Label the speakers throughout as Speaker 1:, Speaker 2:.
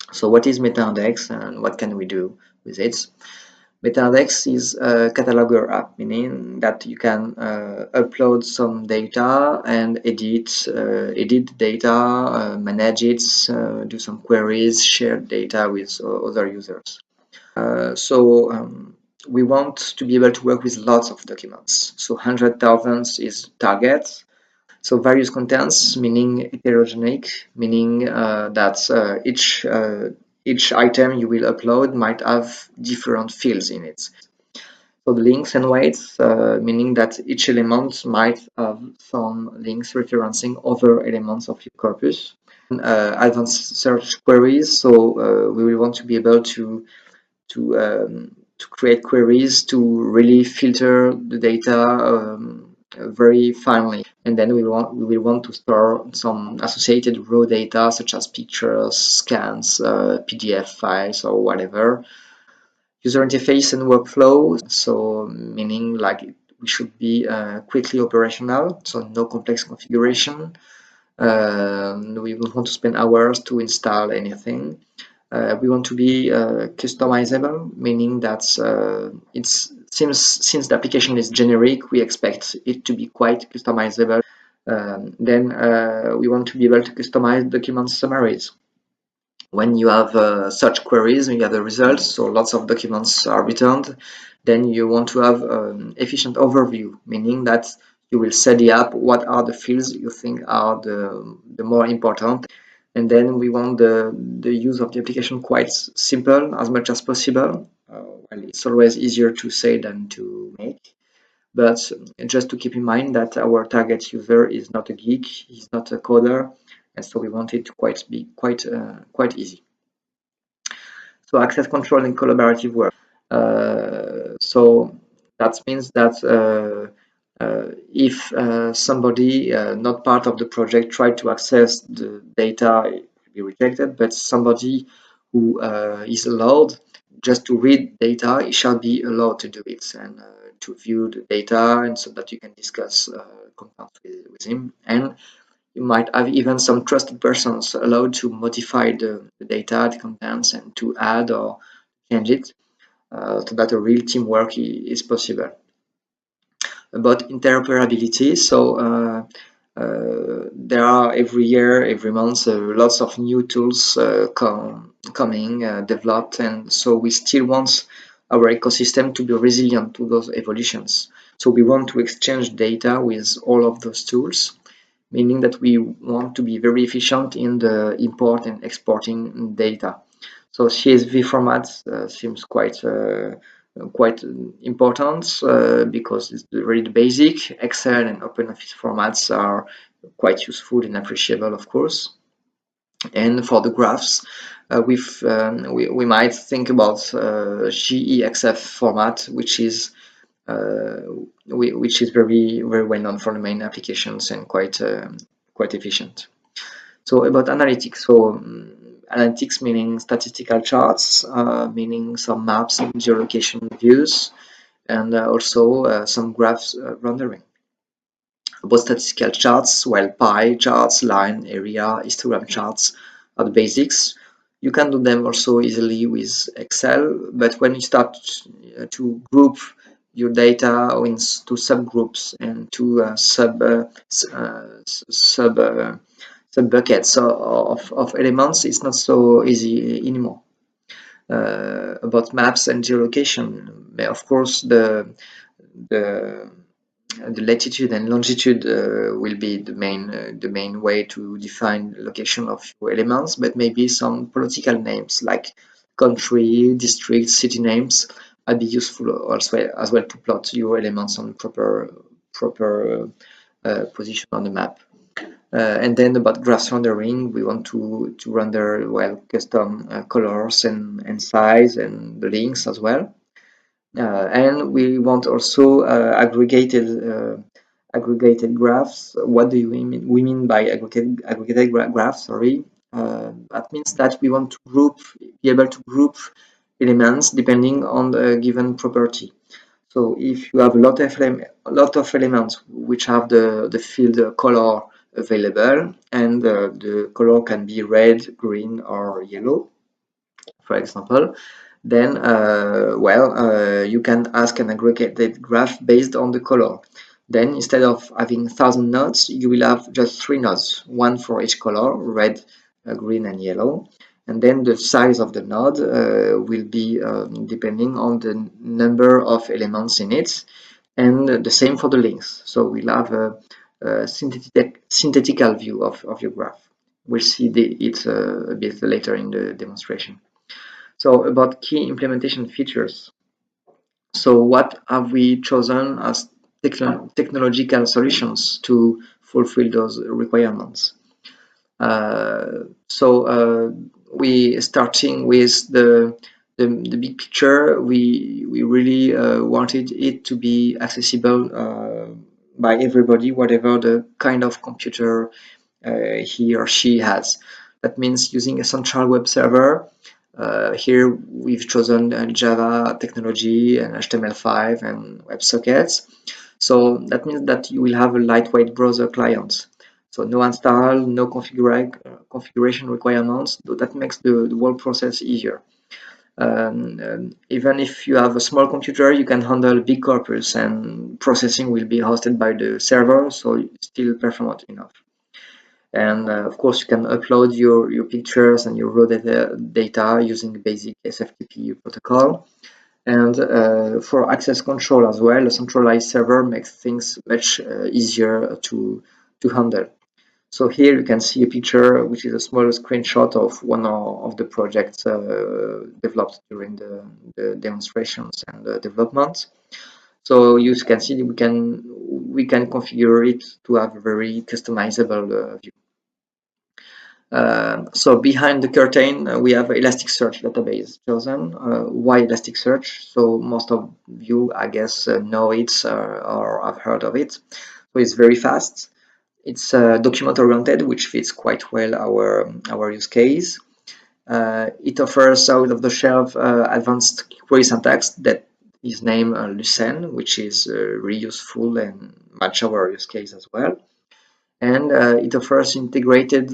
Speaker 1: So what is MetaIndex and what can we do with it? MetaIndex is a cataloger app, meaning that you can upload some data and edit data, manage it, do some queries, share data with other users. We want to be able to work with lots of documents. So 100,000 is target. So various contents, meaning heterogeneous, meaning that each item you will upload might have different fields in it. So the links and weights, meaning that each element might have some links referencing other elements of your corpus. Advanced search queries, so we will want to be able to create queries to really filter the data very finely, and then we will want to store some associated raw data such as pictures, scans, PDF files, or whatever. User interface and workflow, so meaning like we should be quickly operational, so no complex configuration. We don't want to spend hours to install anything. We want to be customizable, meaning that it's since the application is generic, we expect it to be quite customizable. Then we want to be able to customize document summaries. When you have such queries, when you have the results, so lots of documents are returned, then you want to have efficient overview, meaning that you will set the app what are the fields you think are the more important, and then we want the use of the application quite simple as much as possible. Well, it's always easier to say than to make, but just to keep in mind that our target user is not a geek, he's not a coder, and so we want it to be quite easy. So access control and collaborative work. So that means that if somebody not part of the project tried to access the data, it will be rejected, but somebody who is allowed just to read data, it shall be allowed to do it and to view the data, and so that you can discuss content with him. And you might have even some trusted persons allowed to modify the data, the contents, and to add or change it so that a real teamwork is possible. About interoperability, so there are every year, every month, lots of new tools coming, developed, and so we still want our ecosystem to be resilient to those evolutions. So we want to exchange data with all of those tools, meaning that we want to be very efficient in the import and exporting data. So CSV format seems quite important because it's really the basic. Excel and OpenOffice formats are quite useful and appreciable, of course. And for the graphs, we might think about GEXF format, which is very well known for the main applications and quite efficient. So about analytics, so analytics meaning statistical charts, meaning some maps and geolocation views, and also some graphs rendering. About statistical charts, well, pie charts, line, area, histogram charts are the basics. You can do them also easily with Excel, but when you start to group your data into subgroups and to sub buckets of elements, it's not so easy anymore. About maps and geolocation, of course, the latitude and longitude will be the main way to define location of your elements, but maybe some political names like country, district, city names might be useful also as well to plot your elements on proper position on the map. And then about graphs rendering, we want to render well custom colors and size and the links as well. And we want also aggregated graphs. What do we mean by aggregated graphs? Sorry, that means that we want to be able to group elements depending on the given property. So if you have a lot of elements which have the field color available, and the color can be red, green, or yellow, for example, then you can ask an aggregated graph based on the color. Then instead of having 1,000 nodes, you will have just 3 nodes, one for each color, red, green, and yellow. And then the size of the node will be depending on the number of elements in it, and the same for the links. So we'll have a synthetical view of your graph. We'll see it a bit later in the demonstration. So about key implementation features. So what have we chosen as technological solutions to fulfill those requirements? So we starting with the big picture. We really wanted it to be accessible by everybody, whatever the kind of computer he or she has. That means using a central web server. Here we've chosen Java technology and HTML5 and WebSockets. So that means that you will have a lightweight browser client. So no install, no configuration requirements. That makes the whole process easier. Even if you have a small computer, you can handle a big corpus, and processing will be hosted by the server, so it's still performant enough. And of course, you can upload your pictures and your raw data using basic SFTP protocol. And for access control as well, a centralized server makes things much easier to handle. So here you can see a picture, which is a small screenshot of one of the projects developed during the demonstrations and the development. So you can see we can configure it to have a very customizable view. So behind the curtain, we have Elasticsearch database chosen. Why Elasticsearch? So most of you, I guess, know it or have heard of it. So it's very fast. It's document-oriented, which fits quite well our use case. It offers out-of-the-shelf advanced query syntax that is named Lucene, which is really useful and match our use case as well. And it offers integrated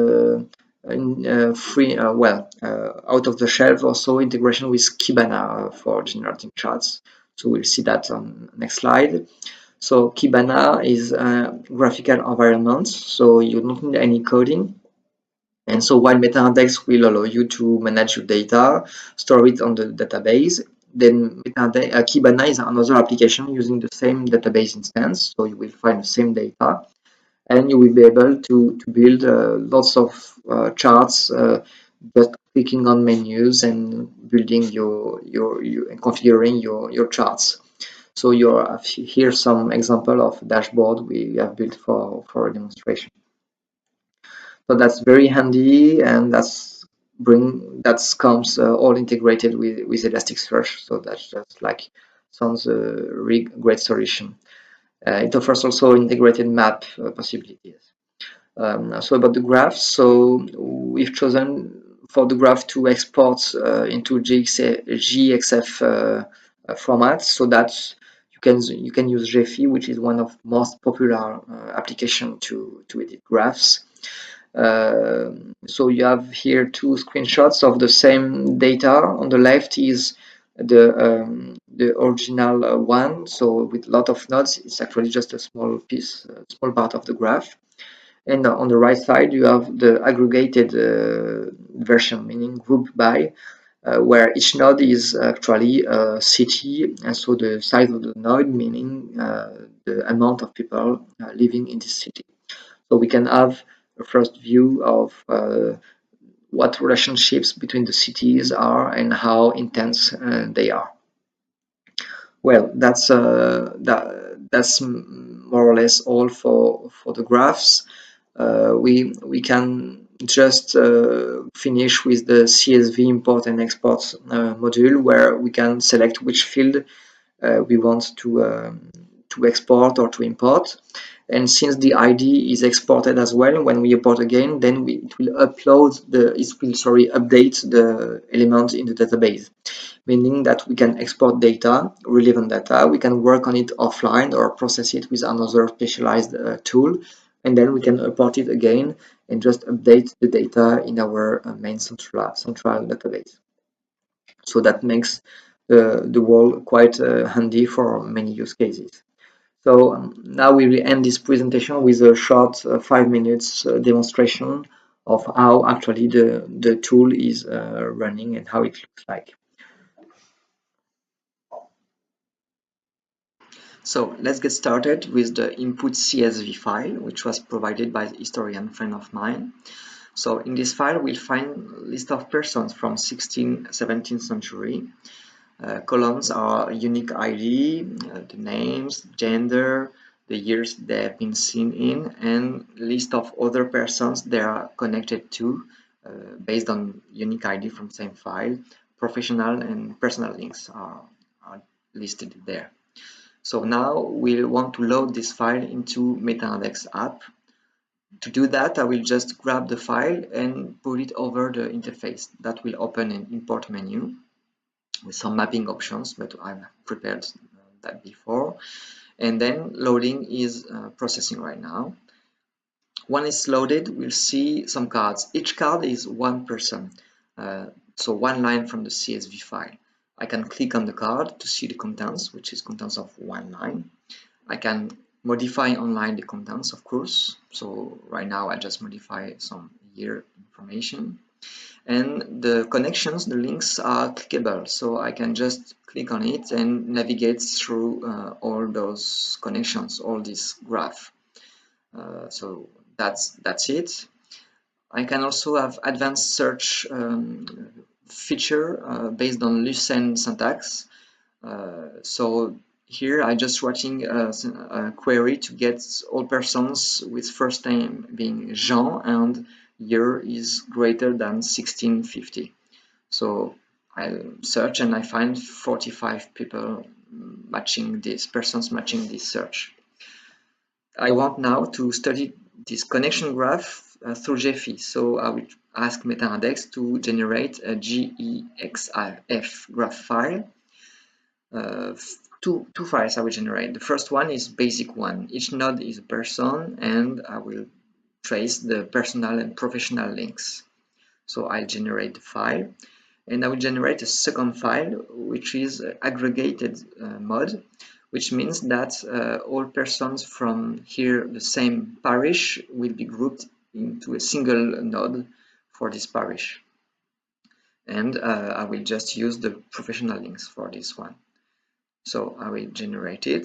Speaker 1: free, out-of-the-shelf also integration with Kibana for generating charts. So we'll see that on next slide. So Kibana is a graphical environment, so you don't need any coding. And so while MetaIndex will allow you to manage your data, store it on the database, then Kibana is another application using the same database instance, so you will find the same data, and you will be able to build lots of charts just clicking on menus and building and configuring your charts. So here's some example of dashboard we have built for a demonstration. So that's very handy, and that comes all integrated with Elasticsearch. So that's just like sounds a really great solution. It offers also integrated map possibilities. So about the graphs, so we've chosen for the graph to export into GXF format, so that you can use Gephi, which is one of most popular application to edit graphs. So you have here two screenshots of the same data. On the left is the original one, so with a lot of nodes. It's actually just a small piece, small part of the graph. And on the right side, you have the aggregated version, meaning group by, where each node is actually a city, and so the size of the node, meaning the amount of people living in this city. So we can have a first view of what relationships between the cities are and how intense they are. Well, that's more or less all for the graphs. We can just finish with the CSV import and export module, where we can select which field we want to export or to import. And since the ID is exported as well, when we import again, then it will update the element in the database, meaning that we can export data, relevant data. We can work on it offline or process it with another specialized tool and then we can import it again and just update the data in our main central database. So that makes the wall quite handy for many use cases. So now we will end this presentation with a short 5 minutes demonstration of how actually the tool is running and how it looks like. So let's get started with the input CSV file, which was provided by a historian friend of mine. So in this file, we'll find a list of persons from 16th, 17th century. Columns are unique ID, the names, gender, the years they have been seen in, and list of other persons they are connected to based on unique ID from same file. Professional and personal links are listed there. So now we'll want to load this file into MetaIndex app. To do that, I will just grab the file and put it over the interface. That will open an import menu with some mapping options, but I've prepared that before. And then loading is processing right now. When it's loaded, we'll see some cards. Each card is one person, so one line from the CSV file. I can click on the card to see the contents, which is contents of one line. I can modify online the contents, of course. So right now I just modify some year information. And the connections, the links are clickable, so I can just click on it and navigate through all those connections, all this graph. So that's it. I can also have advanced search feature based on Lucene syntax. So here I just writing a query to get all persons with first name being Jean and year is greater than 1650. So I search and I find 45 people matching this, persons matching this search. I want now to study this connection graph through Gephi. So I will ask MetaIndex to generate a GEXIF graph file. Two files I will generate. The first one is basic one. Each node is a person, and I will trace the personal and professional links. So I'll generate the file, and I will generate a second file, which is aggregated mode, which means that all persons from here, the same parish, will be grouped into a single node for this parish. And I will just use the professional links for this one. So I will generate it,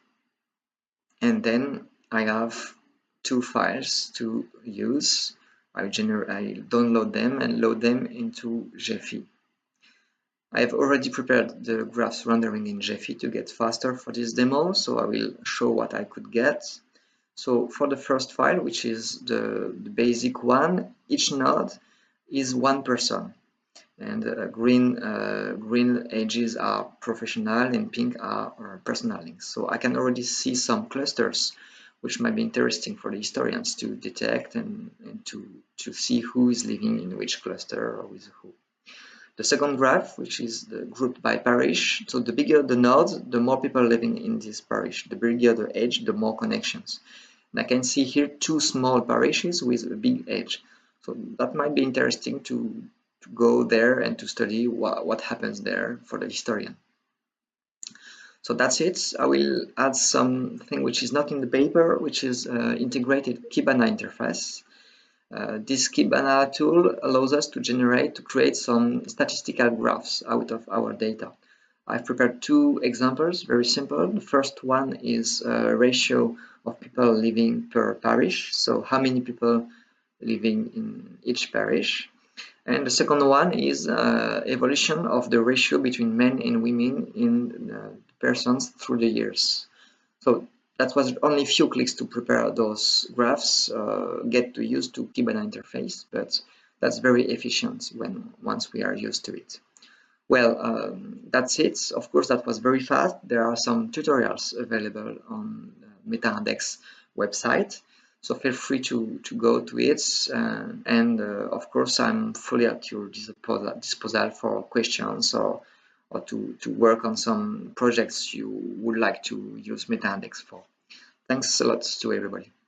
Speaker 1: and then I have two files to use. I download them and load them into Gephi. I have already prepared the graphs rendering in Gephi to get faster for this demo, so I will show what I could get. So for the first file, which is the basic one, each node is one person, and green edges are professional and pink are personal links. So I can already see some clusters which might be interesting for the historians to detect and to see who is living in which cluster or with who. The second graph, which is grouped by parish, so the bigger the node, the more people living in this parish. The bigger the edge, the more connections. And I can see here two small parishes with a big edge. So that might be interesting to go there and to study what happens there for the historian. So that's it. I will add something which is not in the paper, which is integrated Kibana interface. This Kibana tool allows us to create some statistical graphs out of our data. I've prepared two examples, very simple. The first one is a ratio of people living per parish, so how many people living in each parish. And the second one is evolution of the ratio between men and women in persons through the years. So that was only a few clicks to prepare those graphs, get used to Kibana interface, but that's very efficient once we are used to it. Well, that's it. Of course, that was very fast. There are some tutorials available on the MetaIndex website, so feel free to go to it. And of course, I'm fully at your disposal for questions or to work on some projects you would like to use MetaIndex for. Thanks a lot to everybody.